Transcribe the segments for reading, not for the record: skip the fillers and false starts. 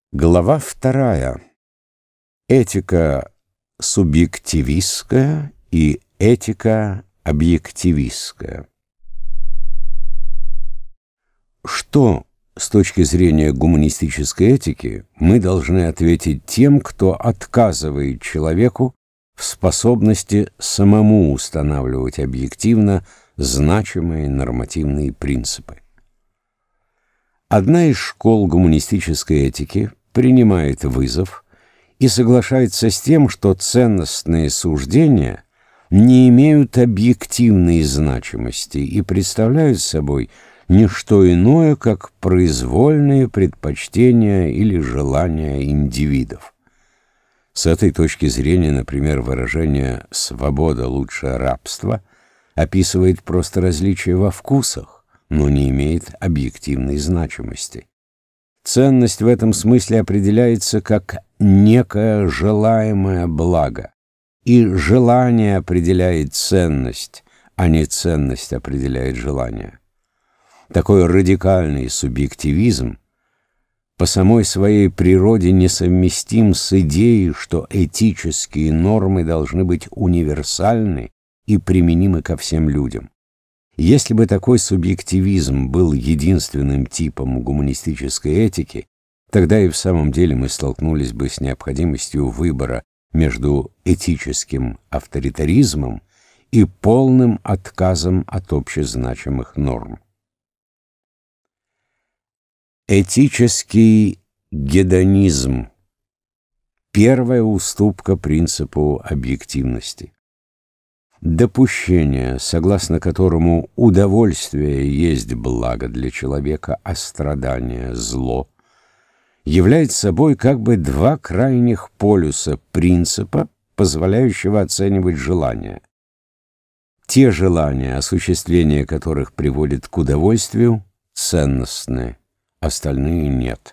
Глава 2. Этика субъективистская и этика объективистская. Что с точки зрения гуманистической этики мы должны ответить тем, кто отказывает человеку в способности самому устанавливать объективно значимые нормативные принципы? Одна из школ гуманистической этики принимает вызов и соглашается с тем, что ценностные суждения не имеют объективной значимости и представляют собой не что иное, как произвольные предпочтения или желания индивидов. С этой точки зрения, например, выражение «свобода лучше рабства» описывает просто различия во вкусах, но не имеет объективной значимости. Ценность в этом смысле определяется как некое желаемое благо, и желание определяет ценность, а не ценность определяет желание. Такой радикальный субъективизм по самой своей природе несовместим с идеей, что этические нормы должны быть универсальны и применимы ко всем людям. Если бы такой субъективизм был единственным типом гуманистической этики, тогда и в самом деле мы столкнулись бы с необходимостью выбора между этическим авторитаризмом и полным отказом от общезначимых норм. Этический гедонизм – первая уступка принципу объективности. Допущение, согласно которому удовольствие есть благо для человека, а страдание – зло, является собой как бы два крайних полюса принципа, позволяющего оценивать желания. Те желания, осуществление которых приводит к удовольствию, ценностны, остальные нет.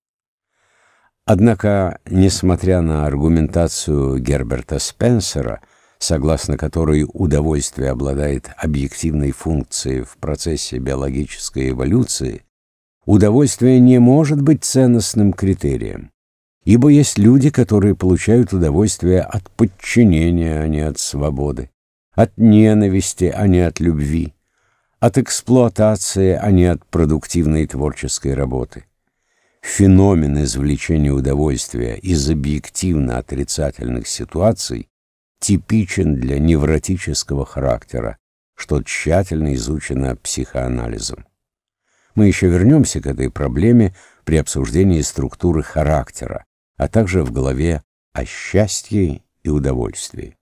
Однако, несмотря на аргументацию Герберта Спенсера, согласно которой удовольствие обладает объективной функцией в процессе биологической эволюции, удовольствие не может быть ценностным критерием, ибо есть люди, которые получают удовольствие от подчинения, а не от свободы, от ненависти, а не от любви, от эксплуатации, а не от продуктивной творческой работы. Феномен извлечения удовольствия из объективно отрицательных ситуаций типичен для невротического характера, что тщательно изучено психоанализом. Мы еще вернемся к этой проблеме при обсуждении структуры характера, а также в главе о счастье и удовольствии.